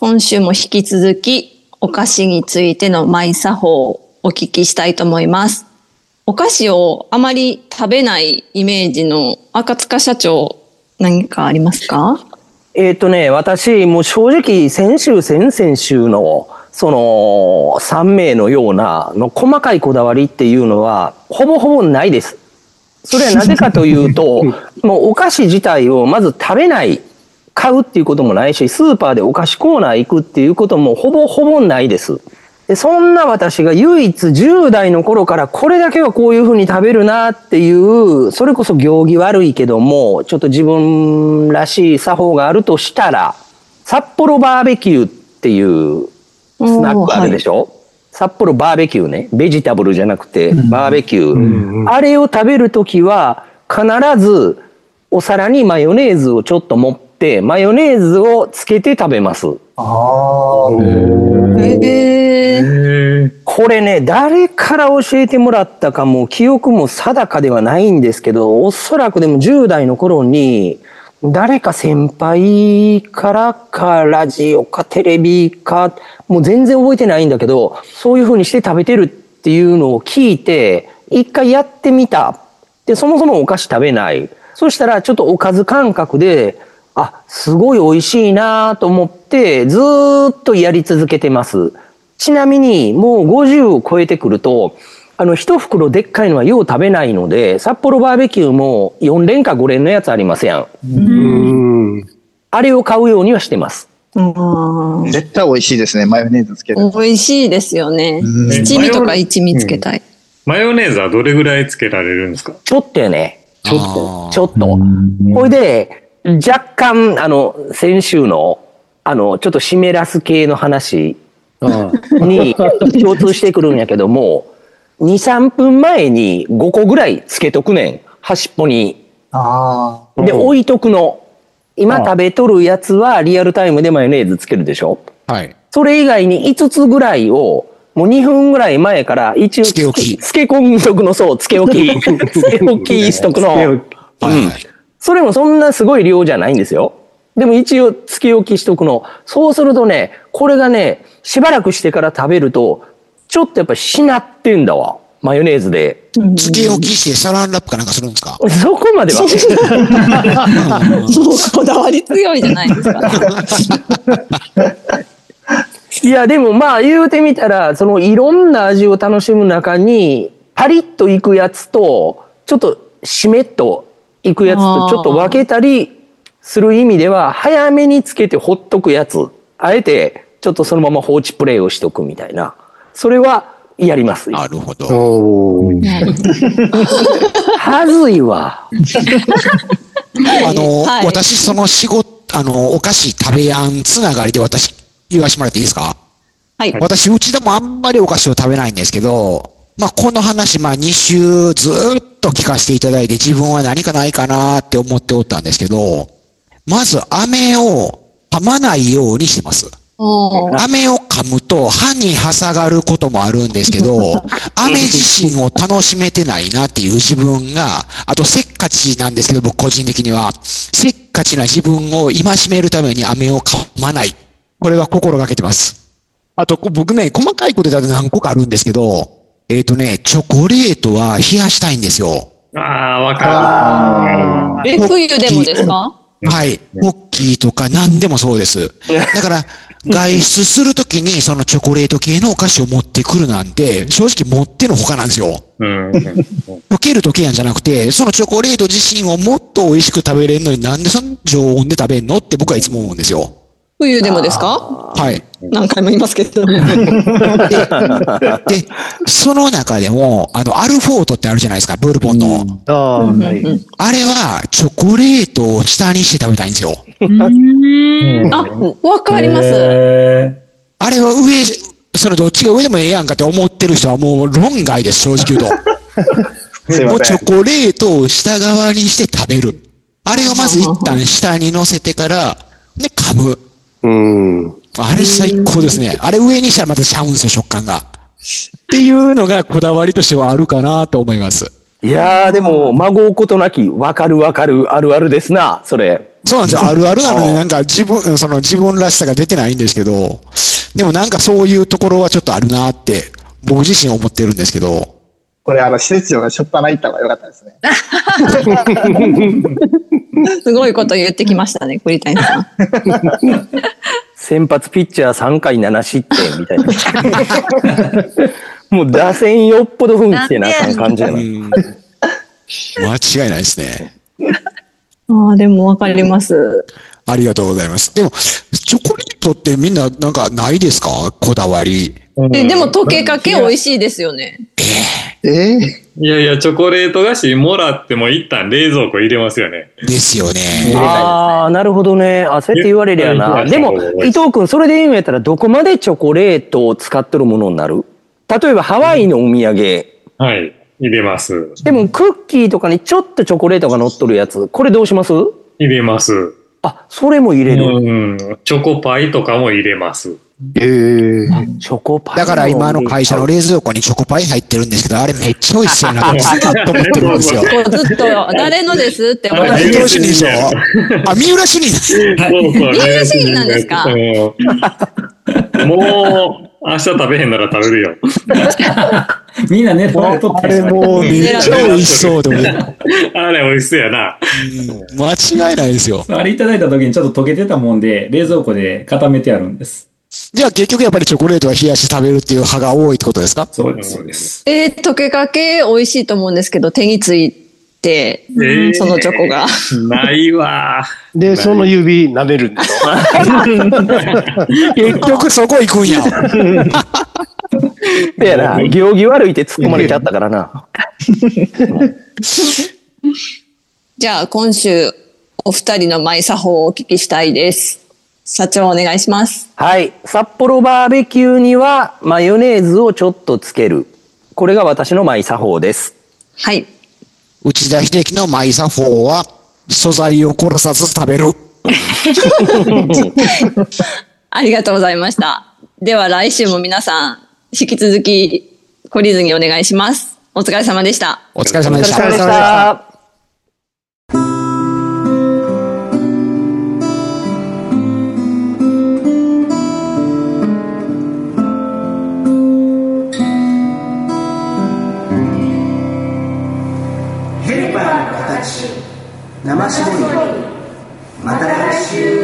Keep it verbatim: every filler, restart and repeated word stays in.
今週も引き続きお菓子についてのマイ作法をお聞きしたいと思います。お菓子をあまり食べないイメージの赤塚社長、何かありますか？ えっとね、私、もう正直、先週、先々週の、その、さん名のような、の細かいこだわりっていうのは、ほぼほぼないです。それはなぜかというと、もうお菓子自体をまず食べない、買うっていうこともないし、スーパーでお菓子コーナー行くっていうこともほぼほぼないです。で、そんな私が唯一じゅう代の頃からこれだけはこういうふうに食べるなっていう、それこそ行儀悪いけども、ちょっと自分らしい作法があるとしたら、札幌バーベキューっていうスナックあるでしょ、はい、札幌バーベキューね。ベジタブルじゃなくてバーベキュー。うんうん、あれを食べるときは必ずお皿にマヨネーズをちょっと持って、マヨネーズをつけて食べます。あー。へー。これね、誰から教えてもらったかも記憶も定かではないんですけど、おそらくでもじゅう代の頃に、誰か先輩からかラジオかテレビか、もう全然覚えてないんだけど、そういう風にして食べてるっていうのを聞いて、一回やってみた。で、そもそもお菓子食べない。そしたらちょっとおかず感覚で、あ、すごい美味しいなと思って、ずーっとやり続けてます。ちなみに、もうごじゅうを超えてくると、あの、一袋でっかいのはよう食べないので、札幌バーベキューもよん連かご連のやつありますやん。うん。あれを買うようにはしてます。 絶対美味しいですね、マヨネーズつける。 美味しいですよね。七味とか一味つけたい、うん。 マヨネーズはどれぐらいつけられるんですか？ ちょっとよね。ちょっと。ちょっと。これで、若干、あの、先週の、あの、ちょっと湿らす系の話に共通してくるんやけども、に、さんぷんまえにごこぐらいつけとくねん。端っぽに。あで、置いとくの。今食べとるやつはリアルタイムでマヨネーズつけるでしょ？はい。それ以外にいつつぐらいを、もうにふんぐらい前から一応、つけ置き。つけ込んどくの、そう、つけ置き。つけ置きしとくの。うん。それもそんなすごい量じゃないんですよ。でも一応つけ置きしとくの。そうするとね、これがね、しばらくしてから食べると、ちょっとやっぱしなってんだわ。マヨネーズで。 つけ置きしてサランラップかなんかするんですか？ そこまでは。 もうこだわり強いじゃないですか。 いや、でもまあ言うてみたら、そのいろんな味を楽しむ中に、パリッといくやつと、ちょっとしめっといくやつとちょっと分けたりする意味では、早めにつけてほっとくやつ。あえて、ちょっとそのまま放置プレイをしとくみたいな。それは、やります。 なるほど。 はずいわ。 あの、はい、私、その仕事、あの、お菓子食べやんつながりで私、言わしてもらっていいですか？はい。私、うちでもあんまりお菓子を食べないんですけど、まあ、この話、まあ、に週ずーっと聞かせていただいて、自分は何かないかなって思っておったんですけど、まず、飴を噛まないようにしてます。飴を噛むと歯に挟がることもあるんですけど、飴自身を楽しめてないなっていう自分が、あとせっかちなんですけど、僕個人的には、せっかちな自分を戒めるために飴を噛まない。これは心がけてます。あと、僕ね、細かいことだと何個かあるんですけど、えっとね、チョコレートは冷やしたいんですよ。 ああ、わかる。 え、冬でもですか？ はい。ポッキーとか何でもそうです。だから、外出するときにそのチョコレート系のお菓子を持ってくるなんて、正直持ってのほかなんですよ。溶ける溶けやんじゃなくて、そのチョコレート自身をもっと美味しく食べれるのになんでその常温で食べんのって僕はいつも思うんですよ。 冬でもですか？ はい。 何回も言いますけど。で、 でその中でも、あの、アルフォートってあるじゃないですか、ブルボンの。うん、あ, はい、あれは、チョコレートを下にして食べたいんですよ。 あ、わかります。 あれは上、それどっちが上でもええやんかって思ってる人はもう論外です、正直言うと。もうチョコレートを下側にして食べる。あれをまず一旦下に乗せてから、で、噛む。うん。あれ最高ですね。あれ上にしたらまたちゃうんですよ、食感が。っていうのがこだわりとしてはあるかなと思います。 いやー、でも、まごうことなき、わかるわかる、あるあるですな、それ。 そうなんですよ。あるあるなので、なんか自分、その自分らしさが出てないんですけど、でもなんかそういうところはちょっとあるなって、僕自身思ってるんですけど。 これ、あの、施設長がしょっぱな行った方が良かったですね。 すごいこと言ってきましたね、栗谷さん。 先発ピッチャーさんかいなな失点みたいな。もう打線よっぽど奮起してなあかん感じやな。 間違いないですね。 ああ、でもわかります。 ありがとうございます。でも、チョコレートってみんななんかないですか？こだわり。 え、でも溶けかけ美味しいですよね。 ええいやいや、チョコレート菓子もらっても一旦冷蔵庫入れますよね。 ですよね。 ああ、なるほどね。あ、そうやって言われりゃな。でも、伊藤くん、それで言うんやったら、どこまでチョコレートを使ってるものになる？例えば、ハワイのお土産。 はい、入れます。 でも、クッキーとかにちょっとチョコレートが乗っとるやつ。これどうします？ 入れます。 あ、それも入れる。 うん、チョコパイとかも入れます。 えー、 チョコパイ。 だから今の会社の冷蔵庫にチョコパイ入ってるんですけど、あれめっちゃ美味しそうやなとずっと思ってるんですよ。 こうずっと、誰のですって思って三浦主任でしょ？あ、三浦主任。 そうそう。 三浦主任なんですか？ もう、明日食べへんなら食べるよ。 みんな狙われとってあれもうめっちゃ美味しそうでも。 あれ美味しそうやな。 うん、間違いないですよ。 あれいただいた時にちょっと溶けてたもんで、冷蔵庫で固めてあるんです。 じゃあ結局やっぱりチョコレートは冷やし食べるっていう派が多いってことですか？ そうです、そうです。 えー、溶けかけ美味しいと思うんですけど、手について、 えー、 そのチョコが。 ないわ。 で、その指舐めるんでしょ。 結局そこ行くんや。 いやな、行儀悪いって突っ込まれちゃったからな。 じゃあ、今週、お二人のマイ作法をお聞きしたいです。社長お願いします。 はい。札幌バーベキューにはマヨネーズをちょっとつける。これが私のマイ作法です。 はい。 内田秀樹のマイ作法は、素材を殺さず食べる。 ありがとうございました。では来週も皆さん、引き続き懲りずにお願いします。お疲れ様でした。 お疲れ様でした。 お疲れ様でした。 ヘルパーの形、生絞り。また来週。